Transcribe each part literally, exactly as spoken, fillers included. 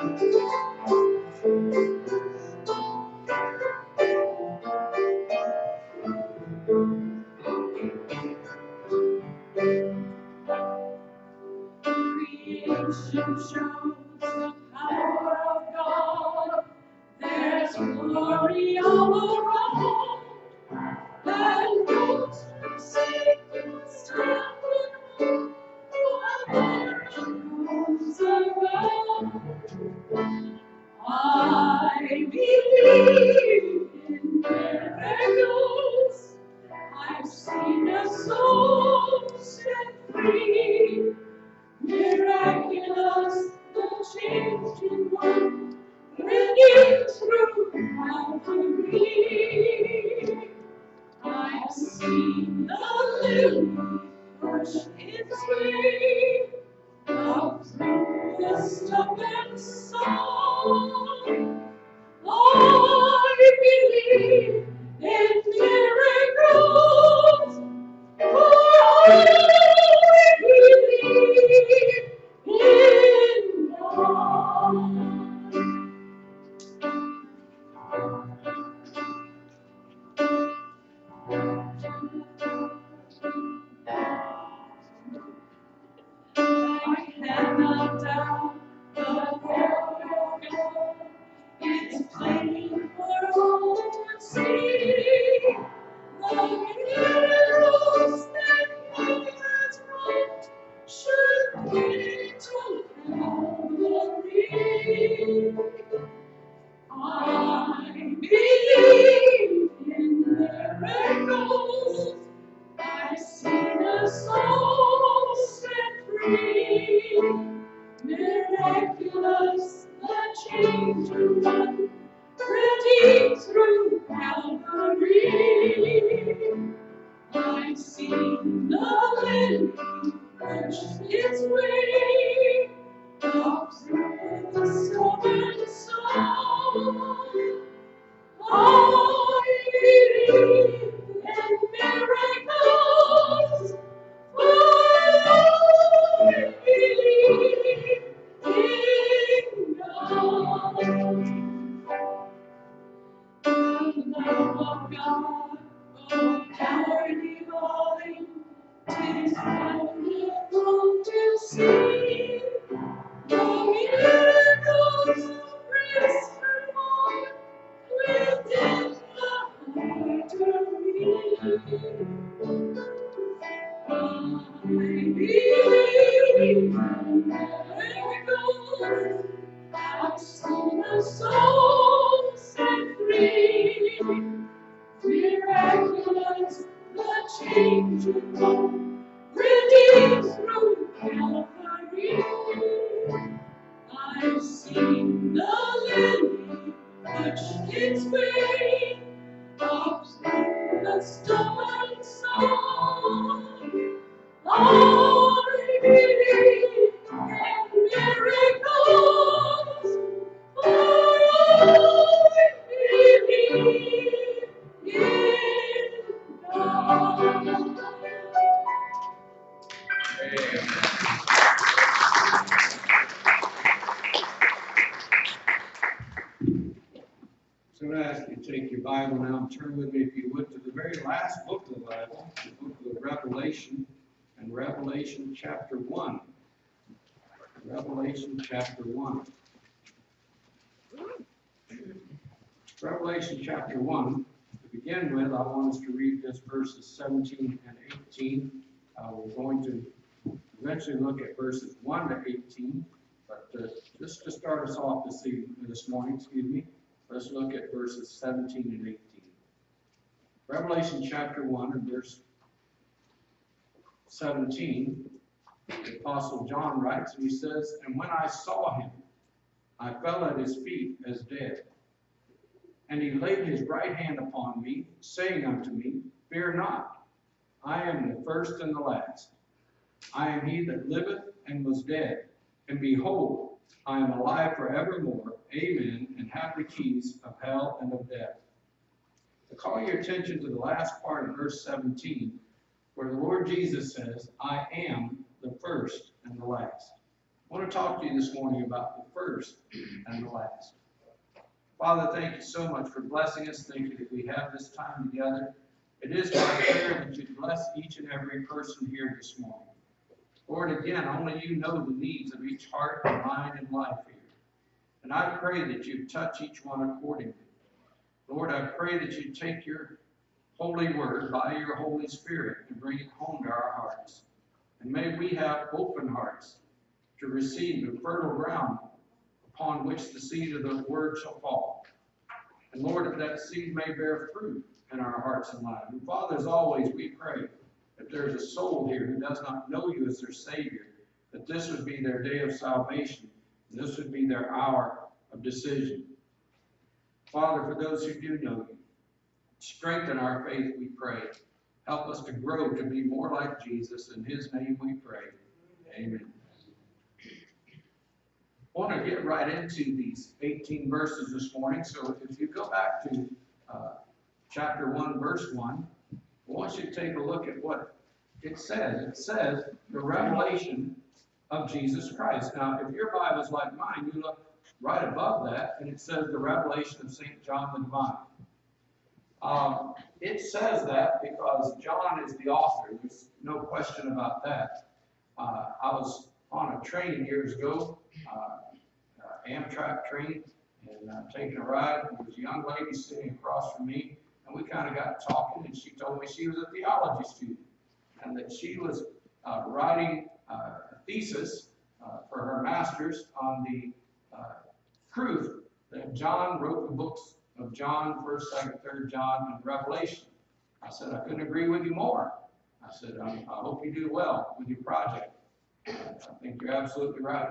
Creation shows the power of God. There's glory all around. And those who seek to stand in awe while comes around. I believe in miracles. I've seen a soul set free. Miraculous, the change in one, redeemed through Calvary. I've seen the lily push its way up through the stubborn sun. I believe in miracles, for I believe in God. I cannot doubt the power of God. It's plain for all to see. The miracles that He has wrought should lead to Calvary. I believe in miracles. I've seen a soul set free. Miraculous, the change in one, redeemed through Calvary. I've seen the lily push its way up through the stubborn sun. I believe in miracles, for I believe in God. The love of God, oh power divine, 'tis wonderful to see. The miracles of grace performed within the heart of me. I believe in miracles. I've seen a soul set free. Miraculous, the change in one, redeemed through Calvary. I've seen the lily push its way up through the stubborn sun. I believe in miracles, for I believe in God. So I'm going to ask you to take your Bible now and turn with me, if you would, to the very last book of the Bible, the book of Revelation, and Revelation chapter one. Revelation chapter one. Revelation chapter one, to begin with, I want us to read this verses seventeen and eighteen. Uh, we're going to eventually look at verses one to eighteen, but uh, just to start us off this evening, this morning, excuse me, let's look at verses seventeen and eighteen. Revelation chapter one and verse seventeen, the Apostle John writes, and he says, "And when I saw him, I fell at his feet as dead. And he laid his right hand upon me, saying unto me, Fear not, I am the first and the last. I am he that liveth and was dead, and behold, I am alive forevermore. Amen, and have the keys of hell and of death." To call your attention to the last part of verse seventeen, where the Lord Jesus says, "I am the first and the last." I want to talk to you this morning about the first and the last. Father, thank you so much for blessing us. Thank you that we have this time together. It is my prayer that you bless each and every person here this morning. Lord, again, only you know the needs of each heart and mind and life here. And I pray that you touch each one accordingly. Lord, I pray that you take your holy word by your Holy Spirit and bring it home to our hearts. And may we have open hearts to receive the fertile ground upon which the seed of the word shall fall. And Lord, that that seed may bear fruit in our hearts and lives. And Father, as always, we pray if there's a soul here who does not know you as their Savior, that this would be their day of salvation, and this would be their hour of decision. Father, for those who do know you, strengthen our faith, we pray. Help us to grow to be more like Jesus. In his name we pray. Amen. I want to get right into these eighteen verses this morning. So if you go back to uh, chapter one, verse one, I want you to take a look at what it says. It says the revelation of Jesus Christ. Now, if your Bible's like mine, you look right above that, and it says the revelation of Saint John the Divine. Um, it says that because John is the author. There's no question about that. Uh, I was on a train years ago, uh, uh, Amtrak train, and uh, taking a ride. And there was a young lady sitting across from me, and we kind of got talking, and she told me she was a theology student, and that she was uh, writing uh, a thesis uh, for her master's on the uh, truth that John wrote the books of John, first, second, third John, and Revelation. I said, I couldn't agree with you more. I said, I, I hope you do well with your project. I think you're absolutely right.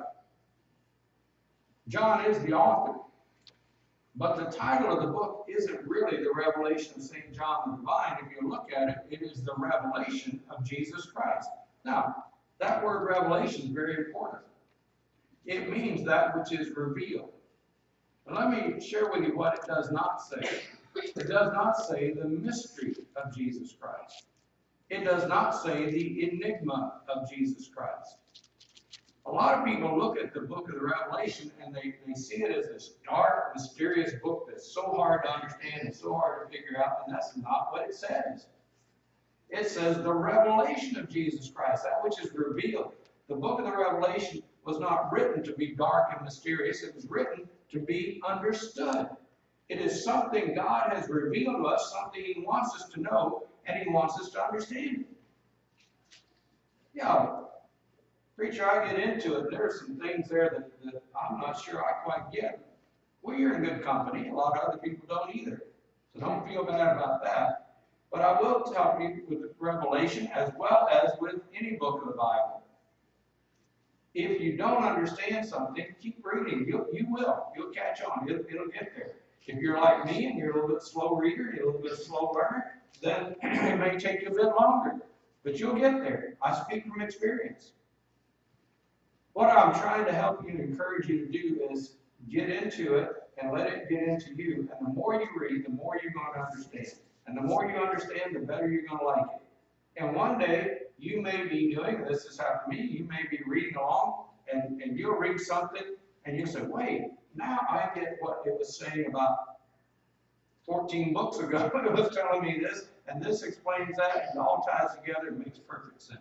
John is the author, but the title of the book isn't really the Revelation of Saint John the Divine. If you look at it, it is the revelation of Jesus Christ. Now, that word revelation is very important. It means that which is revealed. And let me share with you what it does not say. It does not say the mystery of Jesus Christ. It does not say the enigma of Jesus Christ. A lot of people look at the book of the Revelation and they, they see it as this dark, mysterious book that's so hard to understand and so hard to figure out, and that's not what it says. It says the revelation of Jesus Christ, that which is revealed. The book of the Revelation was not written to be dark and mysterious. It was written to be understood. It is something God has revealed to us, something he wants us to know, and he wants us to understand. Yeah, preacher, I get into it. There are some things there that, that I'm not sure I quite get. Well, you're in good company. A lot of other people don't either. So don't feel bad about that. But I will tell you with the Revelation, as well as with any book of the Bible, if you don't understand something, keep reading. You'll, you will. You'll catch on. It'll, it'll get there. If you're like me and you're a little bit slow reader, you're a little bit slow learner, then it may take you a bit longer. But you'll get there. I speak from experience. What I'm trying to help you and encourage you to do is get into it and let it get into you. And the more you read, the more you're going to understand. And the more you understand, the better you're going to like it. And one day, you may be doing, this has happened to me, you may be reading along, and, and you'll read something, and you'll say, wait, now I get what it was saying about fourteen books ago. It was telling me this, and this explains that, and it all ties together and makes perfect sense.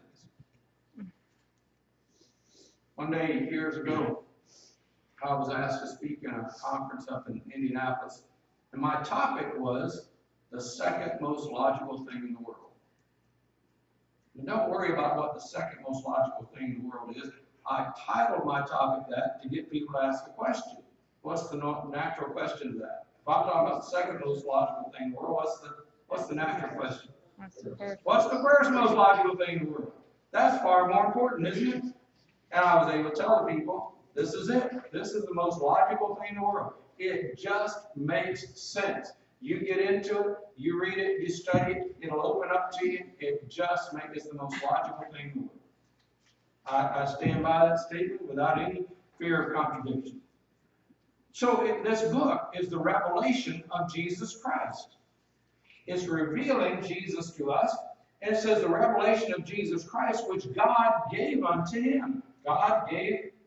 One day, years ago, I was asked to speak in a conference up in Indianapolis, and my topic was the second most logical thing in the world. And don't worry about what the second most logical thing in the world is. I titled my topic that to get people to ask a question. What's the natural question to that? If I'm talking about the second most logical thing in the world, what's the what's the natural question? What's the first, what's the first most logical thing in the world? That's far more important, isn't it? And I was able to tell the people, this is it. This is the most logical thing in the world. It just makes sense. You get into it, you read it, you study it, it'll open up to you. It just makes it the most logical thing in the world. I, I stand by that statement without any fear of contradiction. So it, this book is the revelation of Jesus Christ. It's revealing Jesus to us. And it says the revelation of Jesus Christ, which God gave unto him. God gave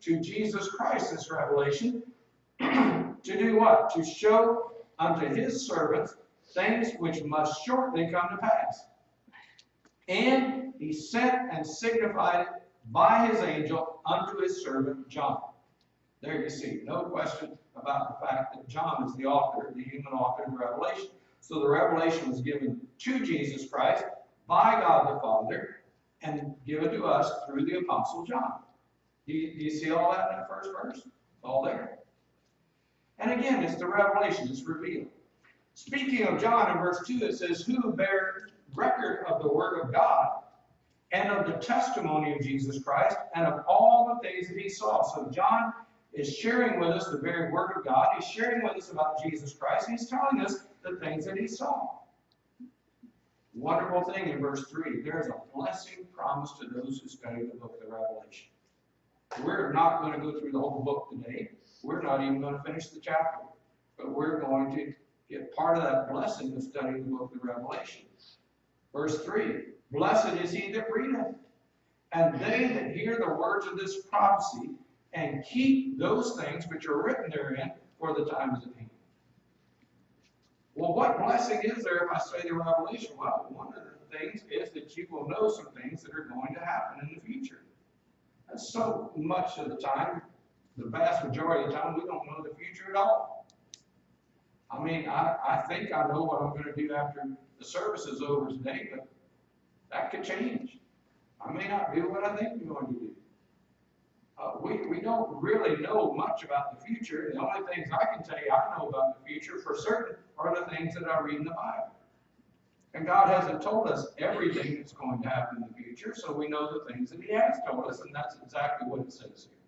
to Jesus Christ this revelation, to do what? To show unto his servants things which must shortly come to pass. And he sent and signified it by his angel unto his servant John. There you see, no question about the fact that John is the author, the human author of the Revelation. So the revelation was given to Jesus Christ by God the Father and given to us through the Apostle John. Do you, do you see all that in that first verse? It's all there. And again, it's the revelation, it's revealed. Speaking of John in verse two, it says, who bear record of the word of God and of the testimony of Jesus Christ and of all the things that he saw. So John is sharing with us the very word of God. He's sharing with us about Jesus Christ. He's telling us the things that he saw. Wonderful thing in verse three. There's a blessing promised to those who study the book of the Revelation. We're not going to go through the whole book today. We're not even going to finish the chapter. But we're going to get part of that blessing of studying the book of the Revelation. Verse three. Blessed is he that readeth, and they that hear the words of this prophecy, and keep those things which are written therein, for the time is at hand. Well, what blessing is there if I study the Revelation? Well, one of the things is that you will know some things that are going to happen in the future. And so much of the time, the vast majority of the time, we don't know the future at all. I mean, I, I think I know what I'm going to do after the service is over today, but that could change. I may not do what I think I'm going to do. Uh, we, we don't really know much about the future. The only things I can tell you I know about the future for certain are the things that I read in the Bible. And God hasn't told us everything that's going to happen in the future, so we know the things that he has told us, and that's exactly what it says here.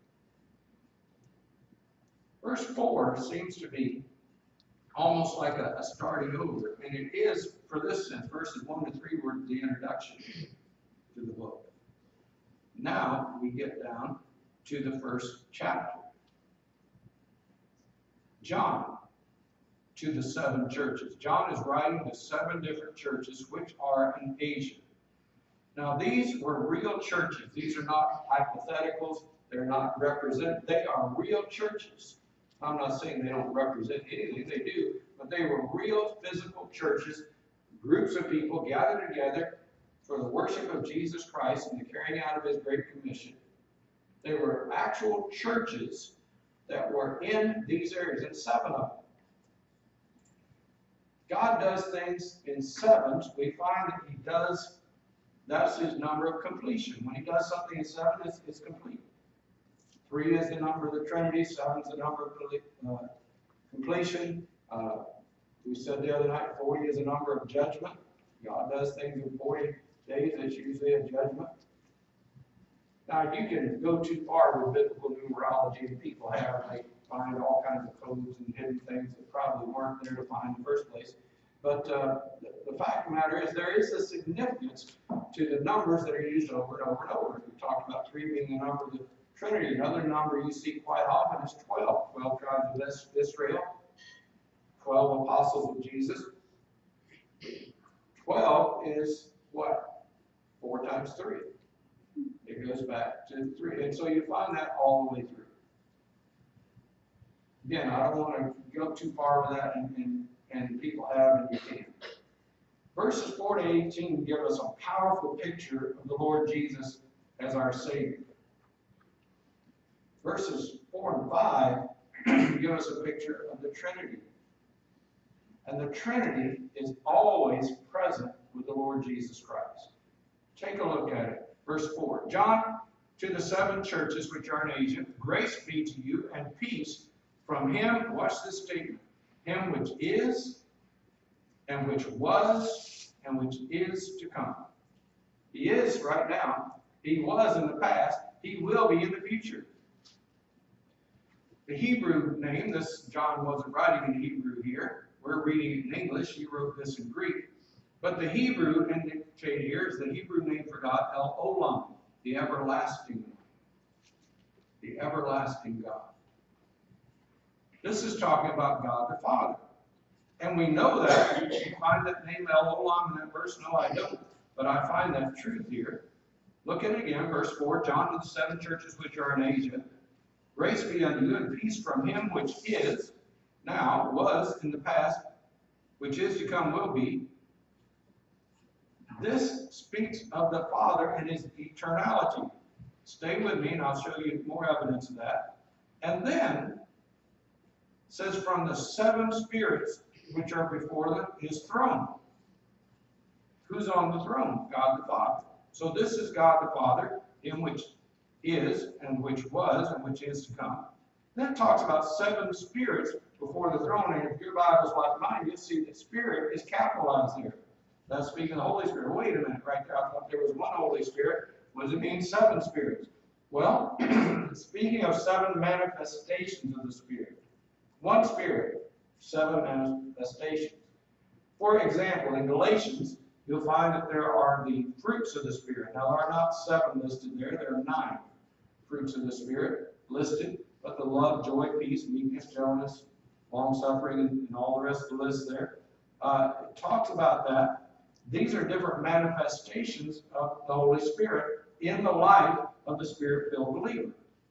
Verse four seems to be almost like a, a starting over, and it is, for this sense, verses one to three were the introduction to the book. Now we get down to the first chapter. John, to the seven churches. John is writing to seven different churches which are in Asia. Now these were real churches. These are not hypotheticals. They're not represent. They are real churches. I'm not saying they don't represent anything. They do. But they were real physical churches, groups of people gathered together for the worship of Jesus Christ and the carrying out of his Great Commission. They were actual churches that were in these areas, and seven of them. God does things in sevens. We find that he does, that's his number of completion. When he does something in seven, it's, it's complete. Three is the number of the Trinity, seven is the number of uh, completion. Uh, we said the other night, forty is a number of judgment. God does things in forty days, it's usually a judgment. Now, you can go too far with biblical numerology, and people have, they find all kinds of codes and hidden things that probably weren't there to find in the first place. But uh, the, the fact of the matter is, there is a significance to the numbers that are used over and over and over. We talked about three being the number of the Trinity. Another number you see quite often is twelve. twelve tribes of Israel, twelve apostles of Jesus. twelve is what? four times three. It goes back to three. And so you find that all the way through. Again, I don't want to go too far with that, and, and, and people have, and you can. Verses four to eighteen give us a powerful picture of the Lord Jesus as our Savior. Verses four and five give us a picture of the Trinity. And the Trinity is always present with the Lord Jesus Christ. Take a look at it. Verse four. John, to the seven churches which are in Asia, grace be to you and peace from him, watch this statement, him which is, and which was, and which is to come. He is right now. He was in the past. He will be in the future. The Hebrew name, this John wasn't writing in Hebrew here. We're reading it in English. He wrote this in Greek. But the Hebrew indicated here is the Hebrew name for God, El Olam, the everlasting one. The everlasting God. This is talking about God the Father. And we know that. You find that name El Olam in that verse? No, I don't. But I find that truth here. Look at it again, verse four. John to the seven churches which are in Asia. Grace be unto you and peace from him which is, now, was in the past, which is to come will be. This speaks of the Father and his eternality. Stay with me and I'll show you more evidence of that. And then says from the seven spirits which are before the, his throne. Who's on the throne? God the Father. So this is God the Father, him which is and which was and which is to come. Then it talks about seven spirits before the throne, and if your Bible's like mine, you'll see that spirit is capitalized there. That's speaking of the Holy Spirit. Wait a minute, right there. I thought there was one Holy Spirit. What does it mean, seven spirits? Well, speaking of seven manifestations of the Spirit. One Spirit, seven manifestations. For example, in Galatians, you'll find that there are the fruits of the Spirit. Now, there are not seven listed there. There are nine fruits of the Spirit listed, but the love, joy, peace, meekness, gentleness, long-suffering, and, and all the rest of the list there. Uh, it talks about that. These are different manifestations of the Holy Spirit in the life of the Spirit-filled believer.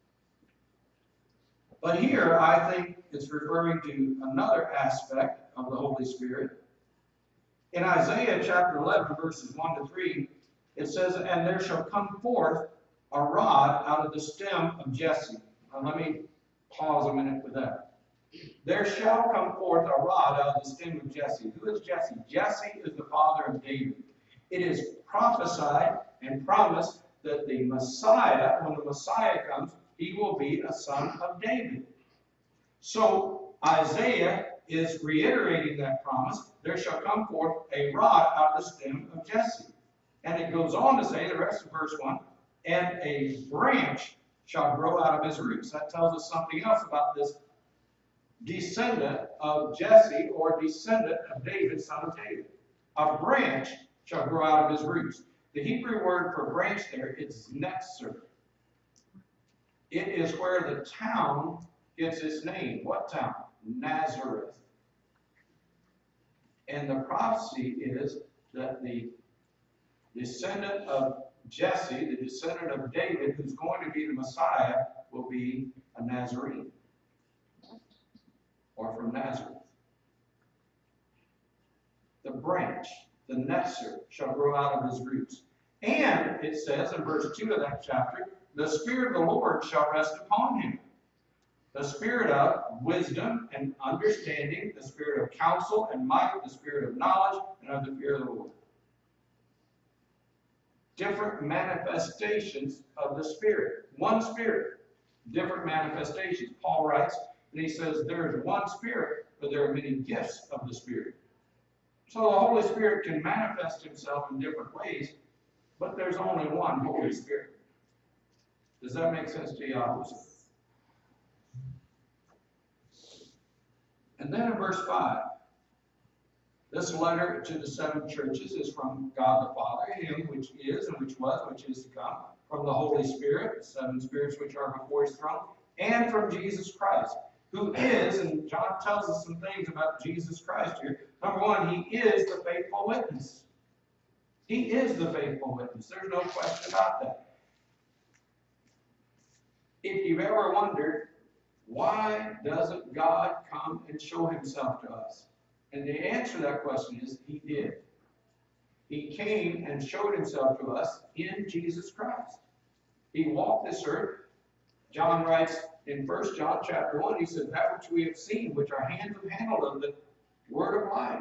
But here, I think it's referring to another aspect of the Holy Spirit. In Isaiah chapter eleven, verses one to three, it says, and there shall come forth a rod out of the stem of Jesse. Now let me pause a minute with that. There shall come forth a rod out of the stem of Jesse. Who is Jesse? Jesse is the father of David. It is prophesied and promised that the Messiah, when the Messiah comes, he will be a son of David. So Isaiah is reiterating that promise. There shall come forth a rod out of the stem of Jesse. And it goes on to say, the rest of verse one, and a branch shall grow out of his roots. That tells us something else about this descendant of Jesse, or descendant of David, son of David. A branch shall grow out of his roots. The Hebrew word for branch there is netzer. It is where the town gets its name. What town? Nazareth. And the prophecy is that the descendant of Jesse, the descendant of David, who's going to be the Messiah, will be a Nazarene, or from Nazareth. The branch, the netzer, shall grow out of his roots. And it says in verse two of that chapter, the Spirit of the Lord shall rest upon him. The Spirit of wisdom and understanding, the Spirit of counsel and might, the Spirit of knowledge, and of the fear of the Lord. Different manifestations of the Spirit. One Spirit, different manifestations. Paul writes, and he says, there is one Spirit, but there are many gifts of the Spirit. So the Holy Spirit can manifest himself in different ways, but there's only one Holy Spirit. Does that make sense to you? And then in verse five, this letter to the seven churches is from God the Father, him which is and which was and which is to come, from the Holy Spirit, the seven spirits which are before his throne, and from Jesus Christ, who is, and John tells us some things about Jesus Christ here. Number one, he is the faithful witness. He is the faithful witness. There's no question about that. If you've ever wondered, why doesn't God come and show himself to us? And the answer to that question is, he did. He came and showed himself to us in Jesus Christ. He walked this earth. John writes in First John chapter one, he said, that which we have seen, which our hands have handled of the word of life.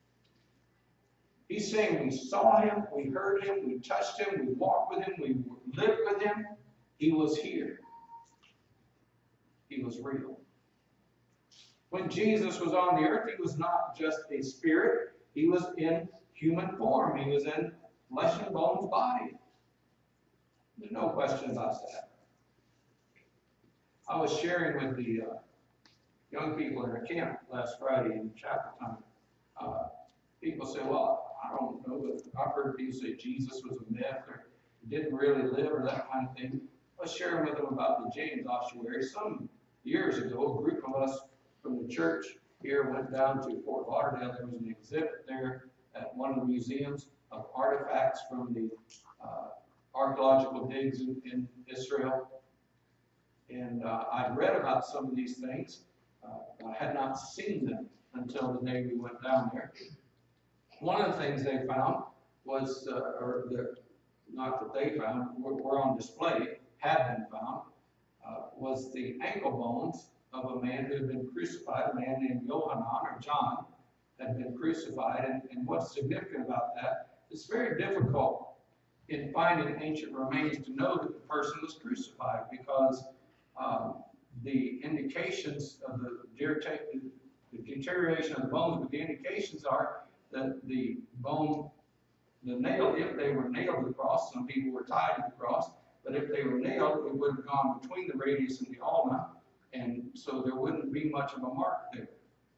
He's saying we saw him, we heard him, we touched him, we walked with him, we lived with him. He was here. He was real. When Jesus was on the earth, he was not just a spirit. He was in human form. He was in flesh and bones body. There's no question about that. I was sharing with the uh, young people in our camp last Friday in chapel time. Uh, people say, well, I don't know, but I've heard people say Jesus was a myth or didn't really live or that kind of thing. I was sharing with them about the James ossuary. Some years ago, a group of us from the church here went down to Fort Lauderdale. There was an exhibit there at one of the museums of artifacts from the uh, archaeological digs in, in Israel. And uh, I'd read about some of these things. Uh, I had not seen them until the day we went down there. One of the things they found was, uh, or the, not that they found, were, were on display, had been found, uh, was the ankle bones of a man who had been crucified, a man named Yohanan or John, had been crucified. And, and what's significant about that, it's very difficult in finding ancient remains to know that the person was crucified, because um, the indications of the, the deterioration of the bones, but the indications are that the bone, the nail, if they were nailed to the cross, some people were tied to the cross, but if they were nailed, it would have gone between the radius and the ulna, and so there wouldn't be much of a mark there.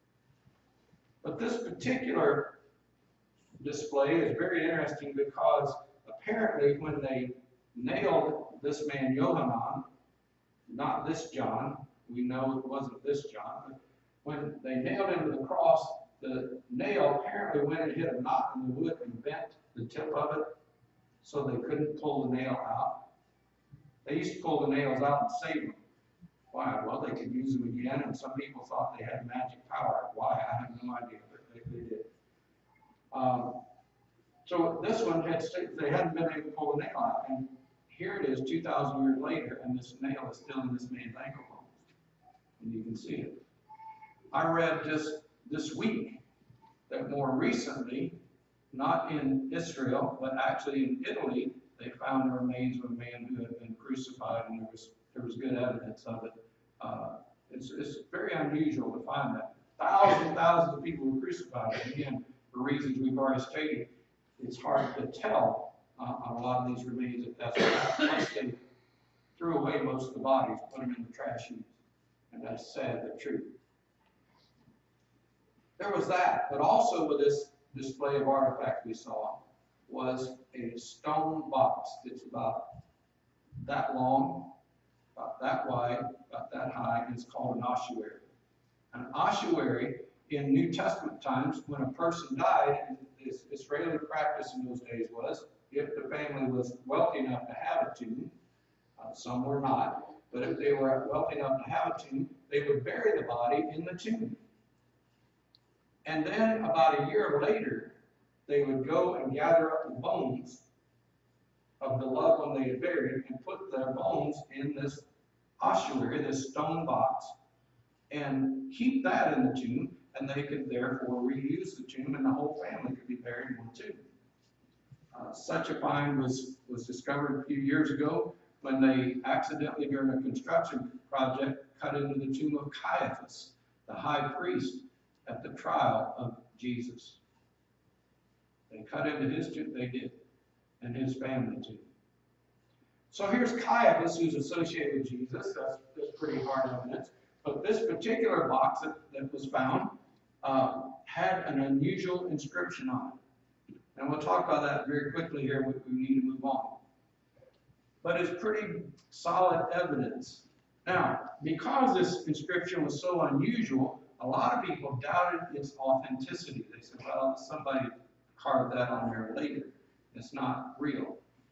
But this particular display is very interesting because apparently when they nailed this man Yohanan, not this John, we know it wasn't this John, but when they nailed him to the cross, the nail apparently went and hit a knot in the wood and bent the tip of it so they couldn't pull the nail out. They used to pull the nails out and save them. Why? Well, they could use them again, and some people thought they had magic power. Why? I have no idea, but they, they did. Um, so this one, had they hadn't been able to pull the nail out, and here it is two thousand years later, and this nail is still in this man's ankle bones. And you can see it. I read just this week that more recently, not in Israel, but actually in Italy, they found the remains of a man who had been crucified, and there was there was good evidence of it. Uh, it's, it's very unusual to find that. Thousands and thousands of people were crucified. And again, for reasons we've already stated, it's hard to tell uh, on a lot of these remains if that's what happened. Plus, they threw away most of the bodies, put them in the trash heaps. And that's sad but true. There was that, but also with this display of artifacts we saw was a stone box. It's about that long, about that wide, about that high, and it's called an ossuary. An ossuary in New Testament times, when a person died, this Israeli practice in those days was, if the family was wealthy enough to have a tomb, uh, some were not, but if they were wealthy enough to have a tomb, they would bury the body in the tomb. And then about a year later, they would go and gather up the bones of the loved one they had buried and put their bones in this ossuary, this stone box, and keep that in the tomb, and they could therefore reuse the tomb, and the whole family could be buried in one tomb. Uh, such a find was, was discovered a few years ago when they accidentally, during a construction project, cut into the tomb of Caiaphas, the high priest at the trial of Jesus. They cut into his tomb, they did, and his family too. So here's Caiaphas, who's associated with Jesus. That's, that's pretty hard evidence. But this particular box that, that was found uh, had an unusual inscription on it. And we'll talk about that very quickly here. We, we need to move on. But it's pretty solid evidence. Now, because this inscription was so unusual, a lot of people doubted its authenticity. They said, well, somebody carved that on there later. It's not real.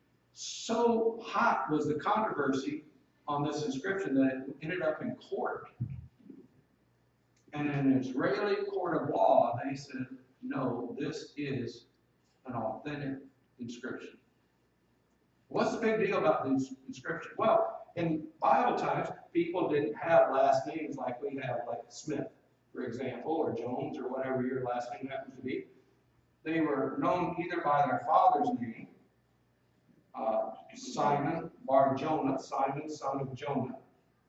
So hot was the controversy on this inscription that it ended up in court. And in an Israeli court of law, they said, no, this is an authentic inscription. What's the big deal about this inscription? Well, in Bible times, people didn't have last names like we have, like Smith, for example, or Jones, or whatever your last name happens to be. They were known either by their father's name, uh, Simon Bar Jonah, Simon, son of Jonah,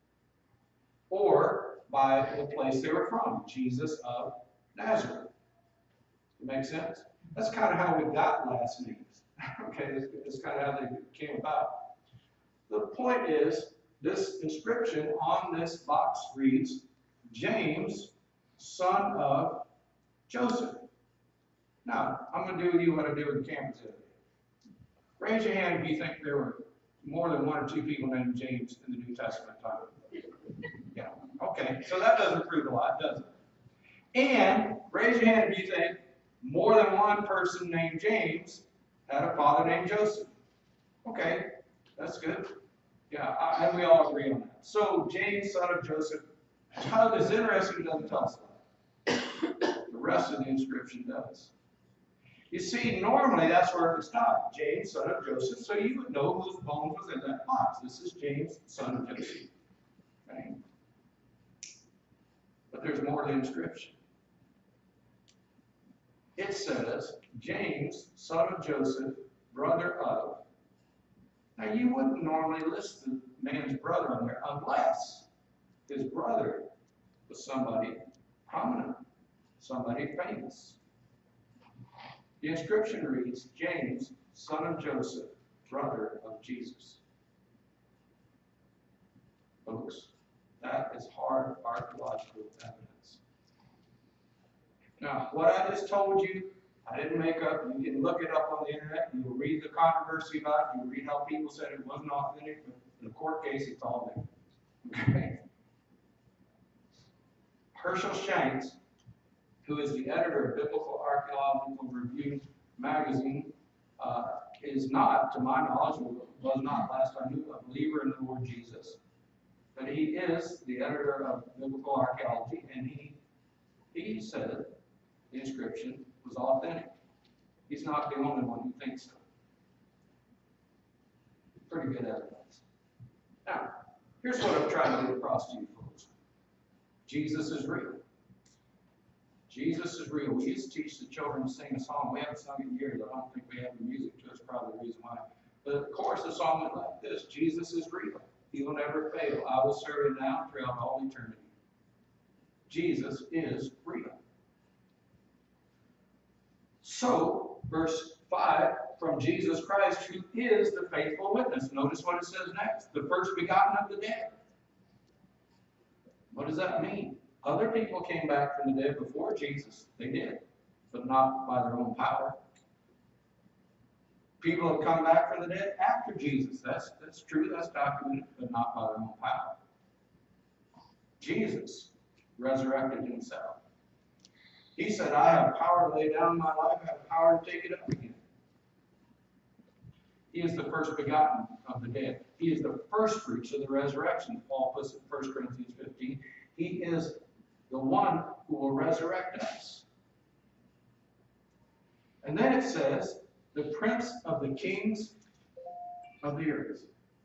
or by the place they were from, Jesus of Nazareth. Make sense? That's kind of how we got last names. Okay, that's, that's kind of how they came about. The point is, this inscription on this box reads, James, son of Joseph. Now, I'm going to do with you what I did with the campus the other day. Raise your hand if you think there were more than one or two people named James in the New Testament time. Yeah, okay, so that doesn't prove a lot, does it? And raise your hand if you think more than one person named James had a father named Joseph. Okay, that's good. Yeah, I, and we all agree on that. So James, son of Joseph, how this is interesting, it doesn't tell us that. The rest of the inscription does. You see, normally that's where it would stop. James, son of Joseph, so you would know whose bones was in that box. This is James, son of Joseph. Okay? But there's more to the inscription. It says, James, son of Joseph, brother of. Now, you wouldn't normally list the man's brother on there unless his brother was somebody prominent, somebody famous. The inscription reads, James, son of Joseph, brother of Jesus. Folks, that is hard archaeological evidence. Now, what I just told you, I didn't make up. You can look it up on the internet. You'll read the controversy about it. You'll read how people said it wasn't authentic. But in a court case, it's all there. Okay? Herschel Shanks, who is the editor of Biblical Archaeological Review magazine, uh, is not, to my knowledge, was not, last I knew, a believer in the Lord Jesus. But he is the editor of Biblical Archaeology, and he, he said the inscription was authentic. He's not the only one who thinks so. Pretty good evidence. Now, here's what I'm trying to get across to you folks. Jesus is real. Jesus is real. We used to teach the children to sing a song. We haven't sung it in years. I don't think we have the music to. It's probably the reason why. But of course, the song went like this. Jesus is real. He will never fail. I will serve him now throughout all eternity. Jesus is real. So, verse five, from Jesus Christ, who is the faithful witness. Notice what it says next. The first begotten of the dead. What does that mean? Other people came back from the dead before Jesus. They did, but not by their own power. People have come back from the dead after Jesus. That's, that's true, that's documented, but not by their own power. Jesus resurrected himself. He said, I have power to lay down my life, I have power to take it up again. He is the first begotten of the dead. He is the first fruits of the resurrection. Paul puts it in First Corinthians fifteen. He is the one who will resurrect us. And then it says, the prince of the kings of the earth.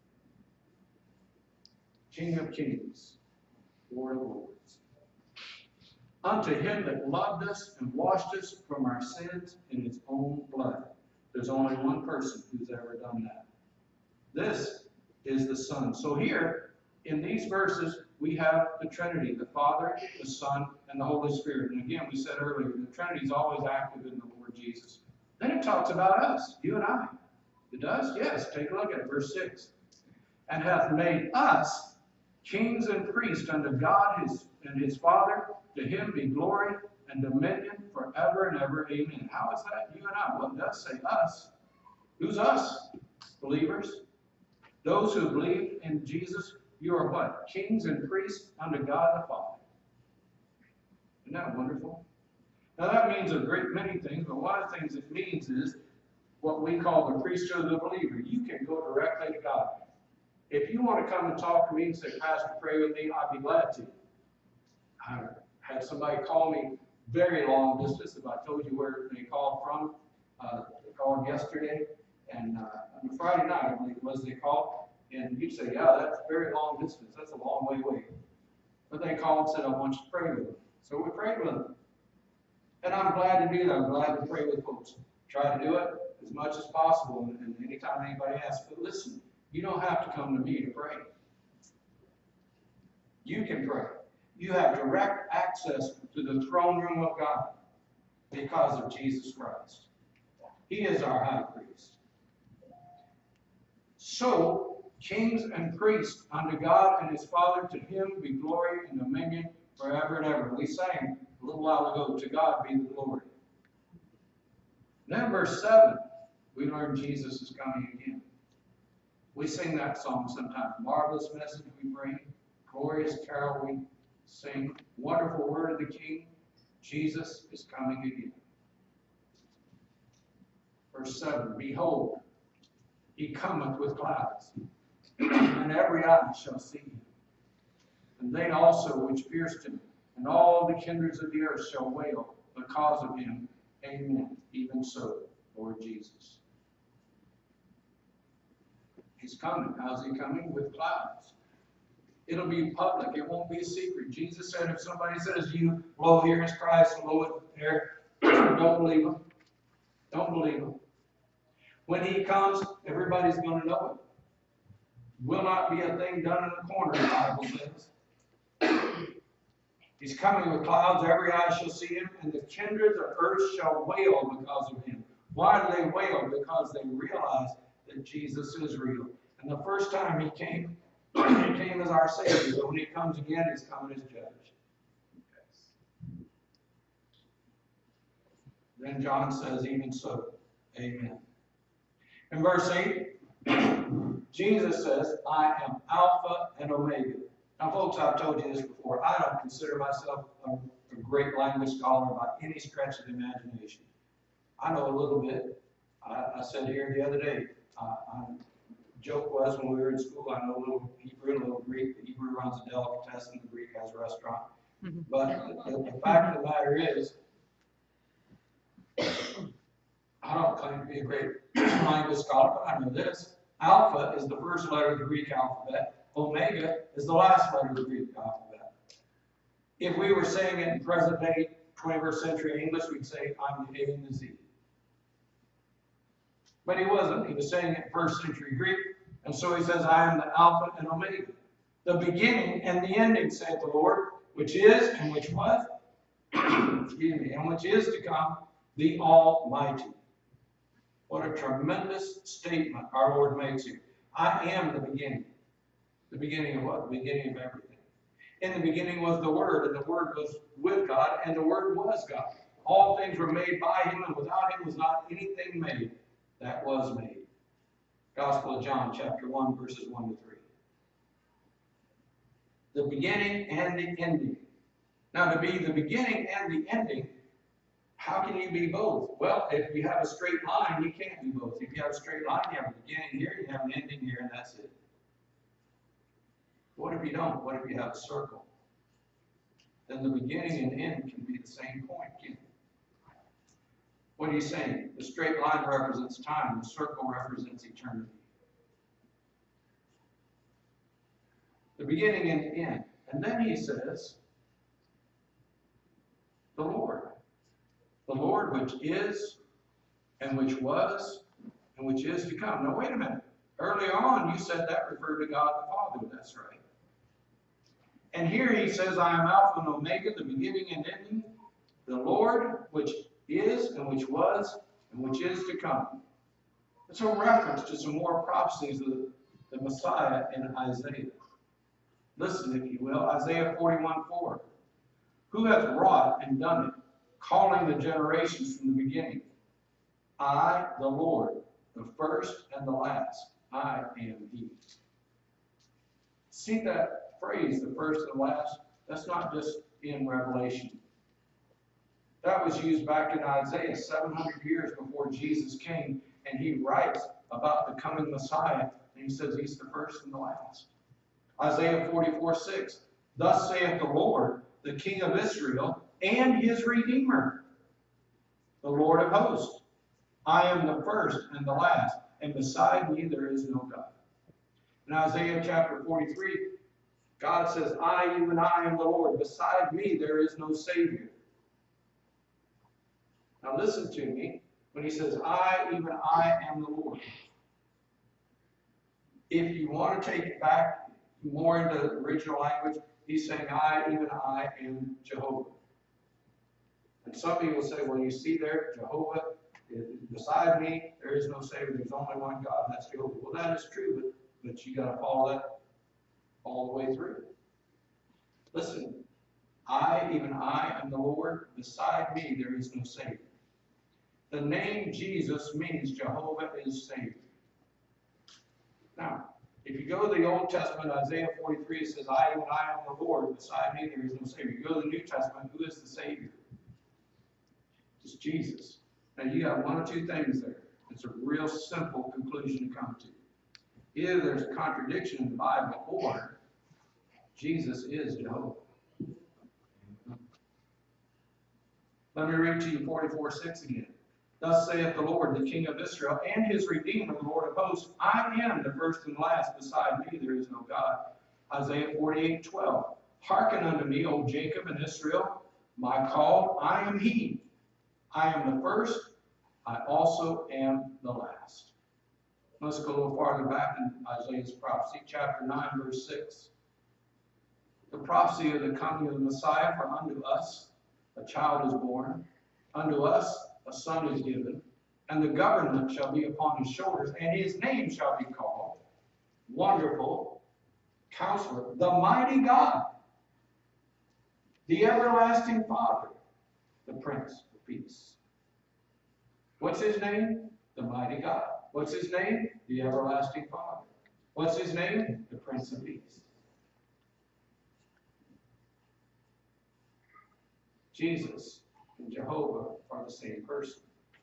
King of kings, Lord of lords. Unto him that loved us and washed us from our sins in his own blood. There's only one person who's ever done that. This is the Son. So here, in these verses, we have the Trinity, the Father, the Son, and the Holy Spirit. And again, we said earlier, the Trinity is always active in the Lord Jesus. Then it talks about us, you and I. It does? Yes. Take a look at it. Verse six. And hath made us kings and priests unto God his, and his Father. To him be glory and dominion forever and ever. Amen. How is that? You and I. Well, it does say us. Who's us? Believers. Those who believe in Jesus, you are what? Kings and priests unto God the Father. Isn't that wonderful? Now that means a great many things, but one of the things it means is what we call the priesthood of the believer. You can go directly to God. If you want to come and talk to me and say, Pastor, pray with me, I'd be glad to. I had somebody call me very long distance. If I told you where they called from, uh, they called yesterday, and uh, on a Friday night, I believe it was, they called, and you'd say, yeah, that's very long distance. That's a long way away. But they called and said, I want you to pray with them. So we prayed with them. And I'm glad to do that. I'm glad to pray with folks. Try to do it as much as possible, and, and anytime anybody asks. But listen, you don't have to come to me to pray. You can pray. You have direct access to the throne room of God because of Jesus Christ. He is our high priest. So, kings and priests unto God and his Father, to him be glory and dominion forever and ever. We sang a little while ago, to God be the glory. Then verse seven, we learn Jesus is coming again. We sing that song sometimes. Marvelous message we bring, glorious carol we sing, wonderful word of the King, Jesus is coming again. Verse seven, behold, he cometh with clouds. and every eye shall see him. And they also which pierced him, and all the kindreds of the earth shall wail because of him. Amen. Even so, Lord Jesus. He's coming. How's he coming? With clouds. It'll be public. It won't be a secret. Jesus said if somebody says to you, lo, here is Christ, and lo, there, don't believe him. Don't believe him. When he comes, everybody's going to know it. Will not be a thing done in the corner, the Bible says. He's coming with clouds, every eye shall see him, and the kindreds of earth shall wail because of him. Why do they wail? Because they realize that Jesus is real. And the first time he came, he came as our Savior. But when he comes again, he's coming as judge. Then John says, even so, amen. In verse eight, Jesus says, I am Alpha and Omega. Now, folks, I've told you this before. I don't consider myself a, a great language scholar by any stretch of the imagination. I know a little bit. I, I said here the other day, uh, I, joke was when we were in school, I know a little Hebrew and a little Greek. The Hebrew runs a delicatessen, the Greek has a restaurant. Mm-hmm. But the, the fact of the matter is, I don't claim to be a great language scholar, but I know this. Alpha is the first letter of the Greek alphabet. Omega is the last letter of the Greek alphabet. If we were saying it in present day, twenty-first century English, we'd say, I'm the A and the Z. But he wasn't. He was saying it in first century Greek. And so he says, I am the Alpha and Omega. The beginning and the ending, saith the Lord, which is and which was, excuse me, and which is to come, the Almighty. What a tremendous statement our Lord makes here. I am the beginning. The beginning of what? The beginning of everything. In the beginning was the Word, and the Word was with God, and the Word was God. All things were made by him, and without him was not anything made that was made. Gospel of John, chapter one, verses one to three. The beginning and the ending. Now, to be the beginning and the ending, how can you be both? Well, if you have a straight line, you can't be both. If you have a straight line, you have a beginning here, you have an ending here, and that's it. What if you don't? What if you have a circle? Then the beginning and end can be the same point, can't it? What are you saying? The straight line represents time. The circle represents eternity. The beginning and the end. And then he says, the Lord. The Lord which is, and which was, and which is to come. Now, wait a minute. Earlier on, you said that referred to God the Father. That's right. And here he says, I am Alpha and Omega, the beginning and ending, the Lord, which is, and which was, and which is to come. It's a reference to some more prophecies of the, the Messiah in Isaiah. Listen, if you will, Isaiah forty-one four. Who hath wrought and done it, calling the generations from the beginning? I, the Lord, the first and the last, I am he. See that phrase, the first and the last? That's not just in Revelation. That was used back in Isaiah seven hundred years before Jesus came, and he writes about the coming Messiah, and he says he's the first and the last. Isaiah forty-four six. Thus saith the Lord, the King of Israel, and his Redeemer, the Lord of hosts. I am the first and the last, and beside me there is no God. In Isaiah chapter forty-three, God says, I, even I, am the Lord. Beside me there is no Savior. Now listen to me. When he says, I, even I, am the Lord. If you want to take it back more into the original language, he's saying, I, even I, am Jehovah. And some people say, well, you see there, Jehovah, beside me, there is no Savior. There's only one God, and that's Jehovah. Well, that is true, but, but you got to follow that all the way through. Listen, I, even I, am the Lord. Beside me, there is no Savior. The name Jesus means Jehovah is Savior. Now, if you go to the Old Testament, Isaiah forty-three, it says, I, even I, am the Lord. Beside me, there is no Savior. You go to the New Testament, who is the Savior? It's Jesus. Now, you got one or two things there. It's a real simple conclusion to come to. Either there's a contradiction in the Bible or Jesus is Jehovah. Let me read to you forty-four six again. Thus saith the Lord, the King of Israel, and his Redeemer, the Lord of hosts, I am the first and last, beside me there is no God. Isaiah forty-eight twelve. Hearken unto me, O Jacob and Israel, my called, I am he. I am the first, I also am the last. Let's go a little farther back in Isaiah's prophecy, chapter nine, verse six. The prophecy of the coming of the Messiah, for unto us a child is born, unto us a son is given, and the government shall be upon his shoulders, and his name shall be called Wonderful Counselor, the Mighty God, the Everlasting Father, the Prince of Peace. What's his name? The Mighty God. What's his name? The Everlasting Father. What's his name? The Prince of Peace. Jesus and Jehovah are the same person.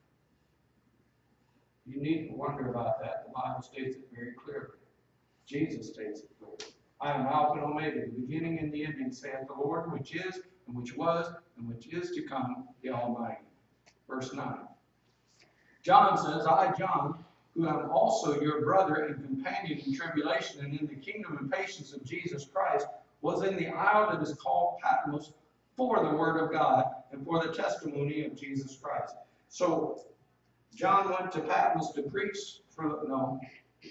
You needn't wonder about that. The Bible states it very clearly. Jesus states it clearly. I am Alpha and Omega, the beginning and the ending, saith the Lord, which is, and which was, and which is to come, the Almighty. Verse nine. John says, I, John, who am also your brother and companion in tribulation and in the kingdom and patience of Jesus Christ, was in the isle that is called Patmos for the word of God and for the testimony of Jesus Christ. So, John went to Patmos to preach for, no,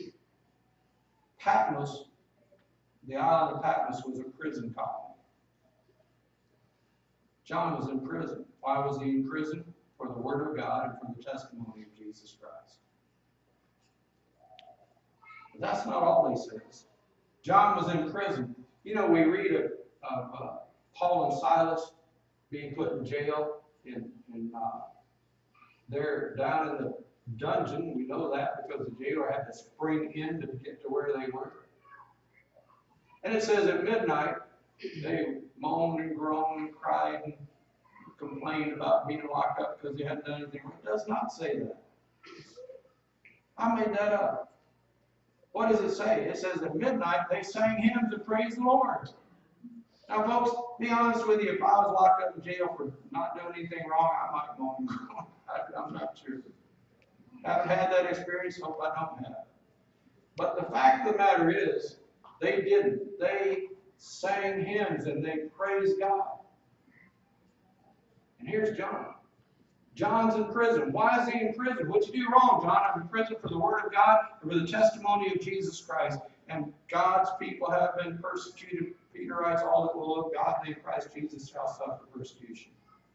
Patmos, the island of Patmos was a prison colony. John was in prison. Why was he in prison? For the word of God and for the testimony of Jesus Christ. But that's not all he says. John was in prison. You know, we read of, of uh, Paul and Silas being put in jail. In, in, uh, they're down in the dungeon. We know that because the jailer had to spring in to get to where they were. And it says at midnight, they moaned and groaned and cried and complained about being locked up because they hadn't done anything wrong. It does not say that. I made that up. What does it say? It says at midnight they sang hymns and praised the Lord. Now, folks, be honest with you. If I was locked up in jail for not doing anything wrong, I might moan and groan. I'm not sure. Haven't had that experience. Hope I don't have. But the fact of the matter is, they didn't. They sang hymns and they praised God. And here's John. John's in prison. Why is he in prison? What'd you do wrong, John? I'm in prison for the word of God and for the testimony of Jesus Christ. And God's people have been persecuted. Peter writes, all that will love God in Christ Jesus shall suffer persecution.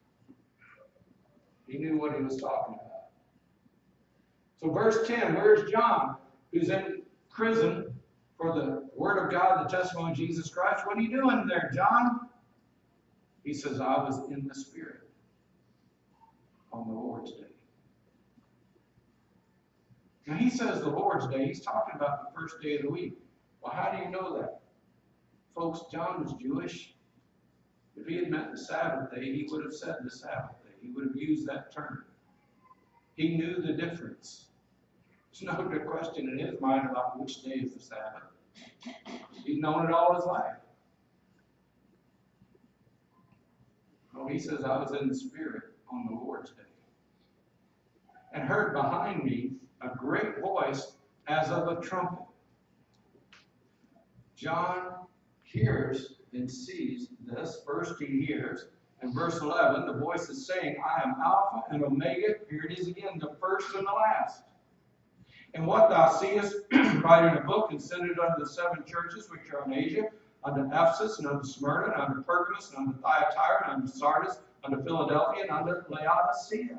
He knew what he was talking about. So verse ten, where's John, who's in prison for the word of God, the testimony of Jesus Christ? What are you doing there, John? He says, I was in the Spirit on the Lord's day. Now he says the Lord's day. He's talking about the first day of the week. Well, how do you know that? Folks, John was Jewish. If he had meant the Sabbath day, he would have said the Sabbath day. He would have used that term. He knew the difference. There's no good question in his mind about which day is the Sabbath. He's known it all his life. Well, he says, I was in the Spirit on the Lord's day, and heard behind me a great voice as of a trumpet. John hears and sees this. First he hears. In verse eleven, the voice is saying, I am Alpha and Omega. Here it is again, the first and the last. And what thou seest, write in a book and send it unto the seven churches which are in Asia, unto Ephesus, and unto Smyrna, and unto Pergamos, and unto Thyatira, and unto Sardis, unto Philadelphia, and unto Laodicea.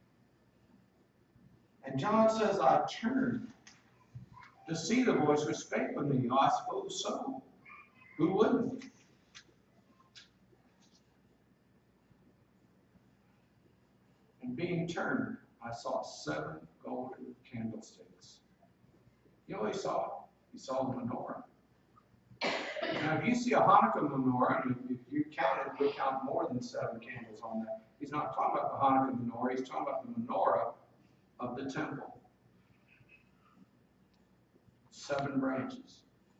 And John says, I turned to see the voice which spake with me. Oh, I suppose so. Who wouldn't? And being turned, I saw seven golden candlesticks. You know what he saw? He saw the menorah. Now, if you see a Hanukkah menorah, and if you count it, you'll count more than seven candles on that. He's not talking about the Hanukkah menorah. He's talking about the menorah of the temple. seven branches.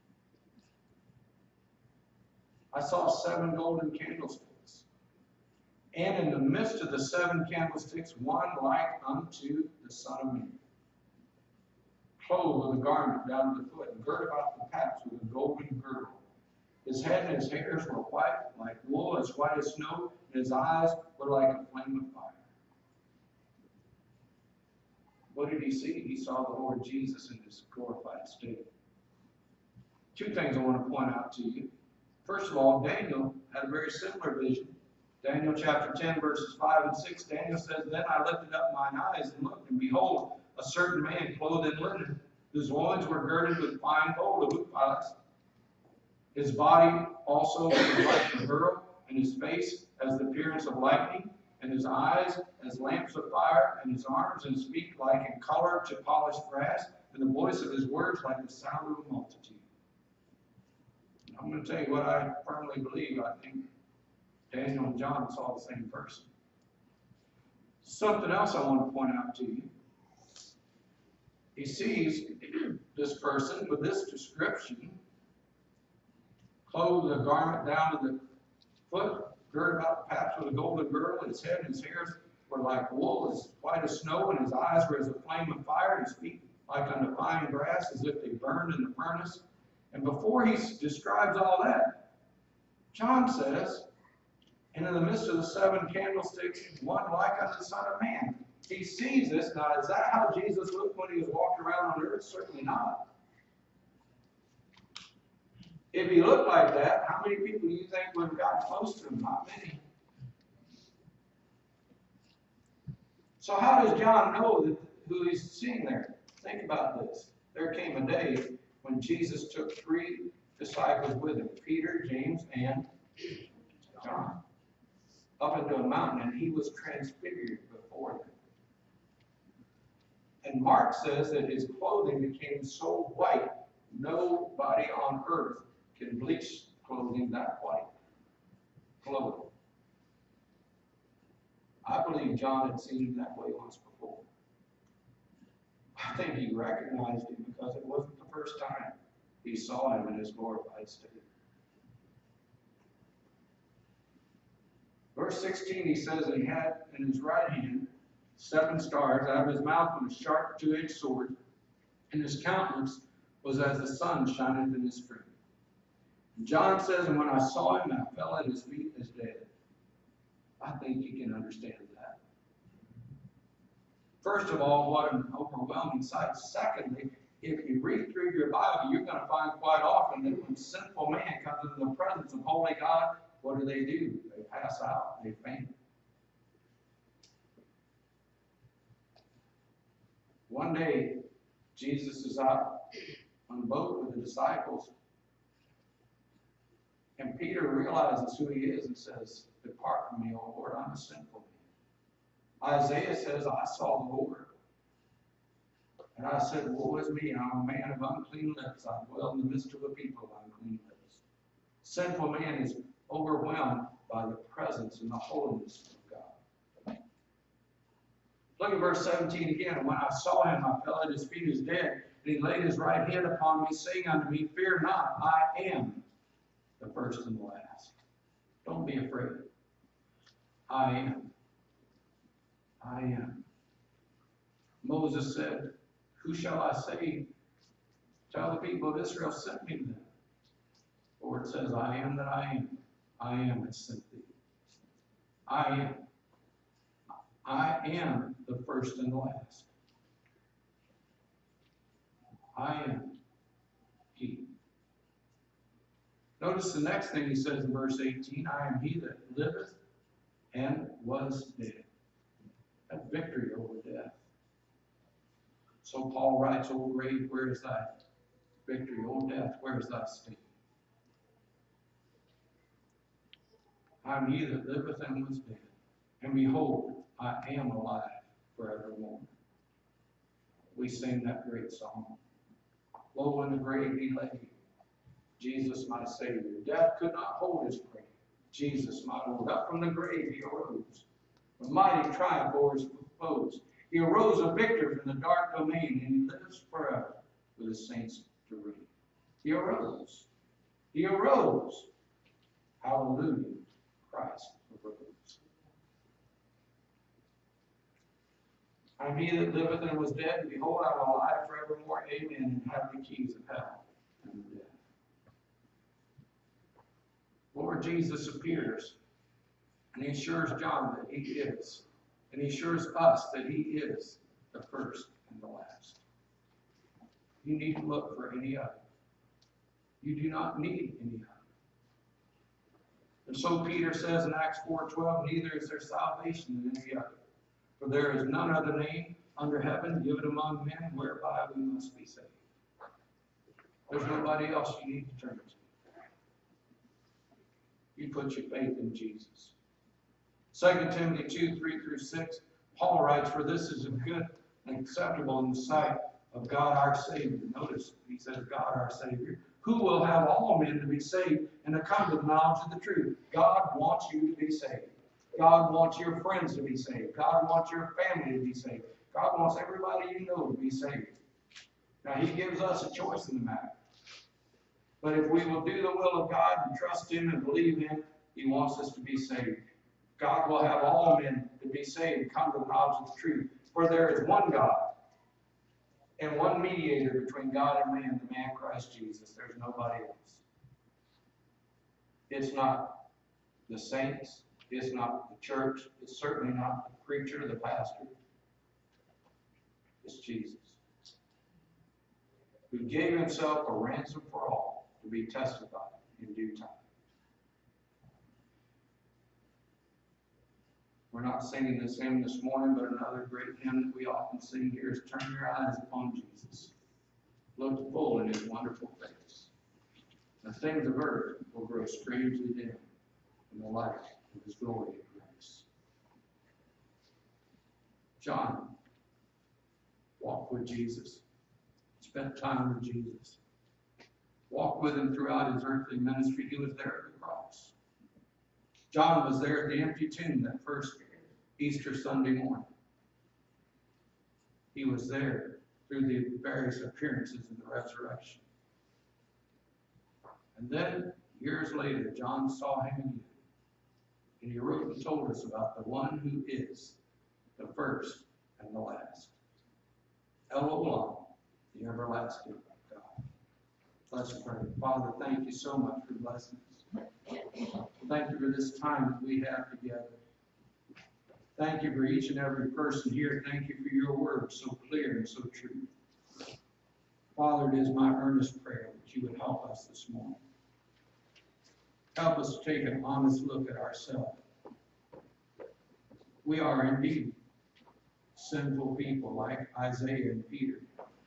I saw seven golden candlesticks, and in the midst of the seven candlesticks, one like unto the Son of Man, clothed with a garment down to the foot, and girt about the paps with a golden girdle. His head and his hairs were white like wool, as white as snow, and his eyes were like a flame of fire. What did he see? He saw the Lord Jesus in his glorified state. Two things I want to point out to you. First of all, Daniel had a very similar vision. Daniel chapter ten, verses five and six, Daniel says, Then I lifted up mine eyes and looked, and behold, a certain man clothed in linen, whose loins were girded with fine gold of Uphaz. His body also was like a beryl, and his face as the appearance of lightning, and his eyes as lamps of fire, and his arms and his feet like in color to polished brass, and the voice of his words like the sound of a multitude. I'm going to tell you what I firmly believe. I think Daniel and John saw the same person. Something else I want to point out to you. He sees this person with this description, clothed with a garment down to the foot, girt about the paps with a golden girdle. His head and his hairs were like wool, as white as snow, and his eyes were as a flame of fire, and his feet like unto fine brass, as if they burned in the furnace. And before he describes all that, John says, and in the midst of the seven candlesticks, one like unto the Son of Man. He sees this. Now, is that how Jesus looked when he was walking around on earth? Certainly not. If he looked like that, how many people do you think would have gotten close to him? Not many. So how does John know that who he's seeing there? Think about this. There came a day when Jesus took three disciples with him, Peter, James, and John, up into a mountain, and he was transfigured before them. And Mark says that his clothing became so white, nobody on earth can bleach clothing that white. Clothing. I believe John had seen him that way once before. I think he recognized him because it wasn't the first time he saw him in his glorified state. Verse sixteen, he says that he had in his right hand seven stars. Out of his mouth went a sharp two-edged sword, and his countenance was as the sun shineth in his strength. John says, and when I saw him, I fell at his feet as dead. I think you can understand that. First of all, what an overwhelming sight. Secondly, if you read through your Bible, you're going to find quite often that when sinful man comes into the presence of holy God, what do they do? They pass out. They faint. One day, Jesus is out on the boat with the disciples, and Peter realizes who he is and says, Depart from me, O Lord, I'm a sinful man. Isaiah says, I saw the Lord. And I said, Woe is me, I'm a man of unclean lips. I dwell in the midst of a people of unclean lips. Sinful man is overwhelmed by the presence and the holiness of God. Look at verse seventeen again. And when I saw him, I fell at his feet as dead. And he laid his right hand upon me, saying unto me, Fear not, I am the first and the last. Don't be afraid. I am. I am. Moses said, Who shall I say? Tell the people of Israel, sent me to them. The Lord says, I am that I am. I am that sent thee. I am. I am the first and the last. I am He. Notice the next thing he says in verse eighteen, I am He that liveth and was dead. That victory over death. So Paul writes, O grave, where is thy victory? O death, where is thy sting? I am He that liveth and was dead. And behold, I am alive forevermore. We sing that great song. Lo, in the grave he lay, Jesus my Savior. Death could not hold his prey. Jesus my Lord. Up from the grave he arose, with mighty triumph over his foes. He arose a victor from the dark domain, and he lives forever with his saints reign. He arose. He arose. Hallelujah. Christ arose. I'm he that liveth and was dead, and behold, I am alive forevermore. Amen. And have the keys of hell and of death. Lord Jesus appears, and he assures John that he is, and he assures us that he is the first and the last. You need to look for any other. You do not need any other. And so Peter says in Acts four twelve, neither is there salvation in any other. For there is none other name under heaven given among men whereby we must be saved. There's nobody else you need to turn to. You put your faith in Jesus. Second Timothy two, three through six, Paul writes, for this is good and acceptable in the sight of God our Savior. Notice, he says God our Savior, who will have all men to be saved and to come to the knowledge of the truth. God wants you to be saved. God wants your friends to be saved. God wants your family to be saved. God wants everybody you know to be saved. Now, he gives us a choice in the matter. But if we will do the will of God and trust him and believe him, he wants us to be saved. God will have all men to be saved and come to the knowledge of the truth. For there is one God and one mediator between God and man, the man Christ Jesus. There's nobody else. It's not the saints. It's not the church. It's certainly not the preacher, the pastor. It's Jesus, who gave himself a ransom for all to be testified in due time. We're not singing this hymn this morning, but another great hymn that we often sing here is Turn Your Eyes Upon Jesus. Look full in his wonderful face. The things of earth will grow strangely dim in the light of his glory and grace. John walked with Jesus, spent time with Jesus, walked with him throughout his earthly ministry. He was there at the cross. John was there at the empty tomb that first Easter Sunday morning. He was there through the various appearances in the resurrection. And then, years later, John saw him again. And he wrote and told us about the one who is the first and the last. El Olam, the everlasting God. Let's pray. Father, thank you so much for blessing us. Thank you for this time that we have together. Thank you for each and every person here. Thank you for your word, so clear and so true. Father, it is my earnest prayer that you would help us this morning. Help us to take an honest look at ourselves. We are indeed sinful people like Isaiah and Peter.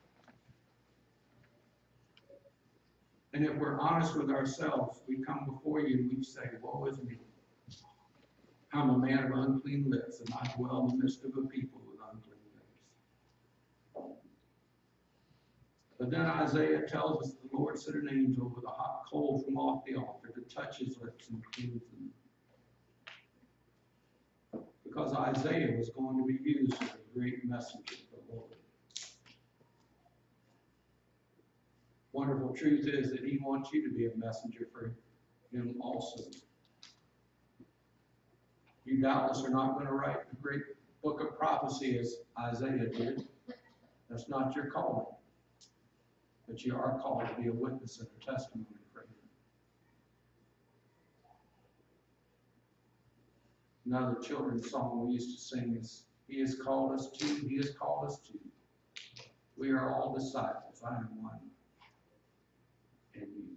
And if we're honest with ourselves, we come before you and we say, woe is me. I'm a man of unclean lips, and I dwell in the midst of a people with unclean lips. But then Isaiah tells us the Lord sent an angel with a hot coal from off the altar to touch his lips and cleanse them. Because Isaiah was going to be used as a great messenger of the Lord. Wonderful truth is that he wants you to be a messenger for him also. You doubtless are not going to write the great book of prophecy as Isaiah did. That's not your calling. But you are called to be a witness and a testimony for him. Another children's song we used to sing is, He has called us to, He has called us to. We are all disciples. I am one. And you.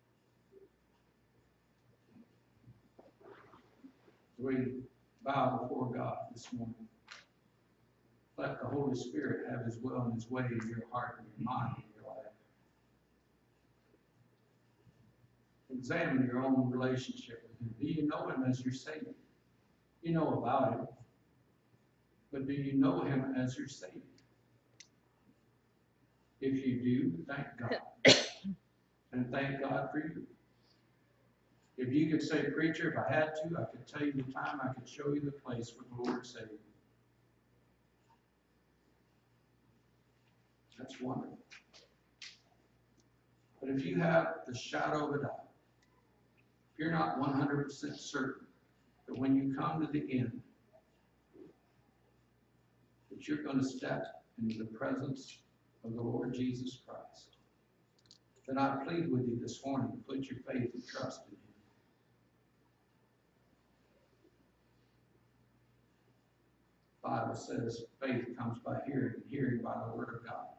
We bow before God this morning. Let the Holy Spirit have his will and his way in your heart and your mind and your life. Examine your own relationship with him. Do you know him as your Savior? You know about him. But do you know him as your Savior? If you do, thank God. And thank God for you. If you could say, preacher, if I had to, I could tell you the time, I could show you the place where the Lord saved you. That's wonderful. But if you have the shadow of a doubt, if you're not one hundred percent certain that when you come to the end, that you're going to step into the presence of the Lord Jesus Christ, then I plead with you this morning to put your faith and trust in Him. The Bible says faith comes by hearing, and hearing by the Word of God.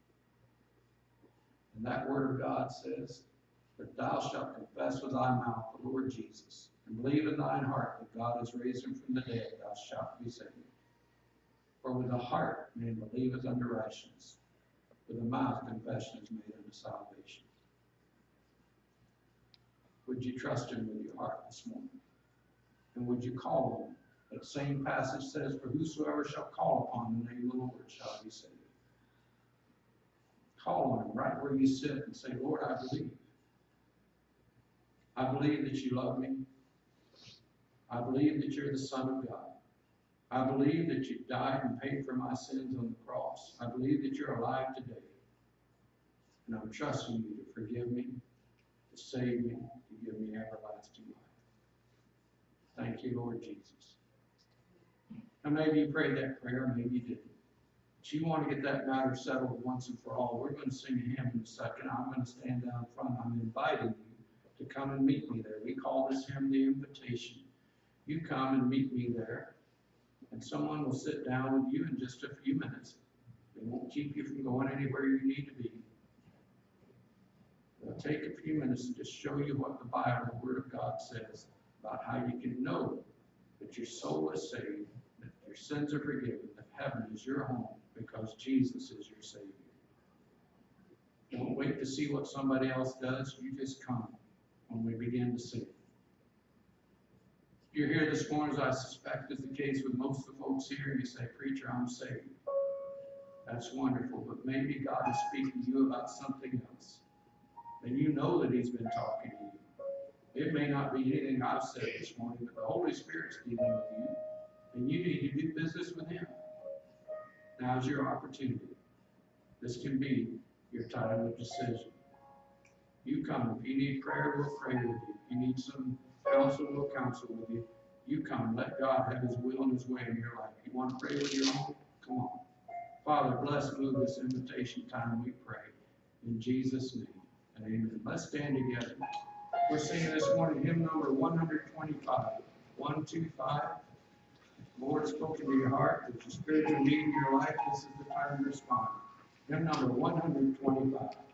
And that Word of God says that thou shalt confess with thy mouth the Lord Jesus, and believe in thine heart that God has raised him from the dead, thou shalt be saved. For with the heart man believeth unto righteousness, with the mouth confession is made unto salvation. Would you trust Him with your heart this morning? And would you call Him? That same passage says, for whosoever shall call upon the name of the Lord shall be saved. Call on Him right where you sit and say, Lord, I believe. I believe that you love me. I believe that you're the Son of God. I believe that you died and paid for my sins on the cross. I believe that you're alive today. And I'm trusting you to forgive me, to save me, to give me everlasting life. Thank you, Lord Jesus. Now maybe you prayed that prayer, maybe you didn't. But you want to get that matter settled once and for all. We're going to sing a hymn in a second. I'm going to stand down front. I'm inviting you to come and meet me there. We call this hymn the invitation. You come and meet me there, and someone will sit down with you in just a few minutes. They won't keep you from going anywhere you need to be. They'll take a few minutes and just show you what the Bible, the Word of God, says about how you can know that your soul is saved, that your sins are forgiven, that heaven is your home because Jesus is your Savior. Don't wait to see what somebody else does. You just come when we begin to sing. If you're here this morning, as I suspect is the case with most of the folks here, and you say, Preacher, I'm saved. That's wonderful, but maybe God is speaking to you about something else. And you know that He's been talking to you. It may not be anything I've said this morning, but the Holy Spirit's dealing with you, and you need to do business with Him. Now's your opportunity. This can be your time of decision. You come. If you need prayer, we'll pray with you. If you need some counsel, we'll counsel with you. You come. Let God have His will and His way in your life. You want to pray with your own? Come on. Father, bless, move this invitation time, we pray. In Jesus' name, and amen. Let's stand together. We're singing this morning hymn number one twenty-five. one two five. The Lord spoken to your heart. That your spiritual need in your life, this is the time to respond. Hymn number one twenty-five.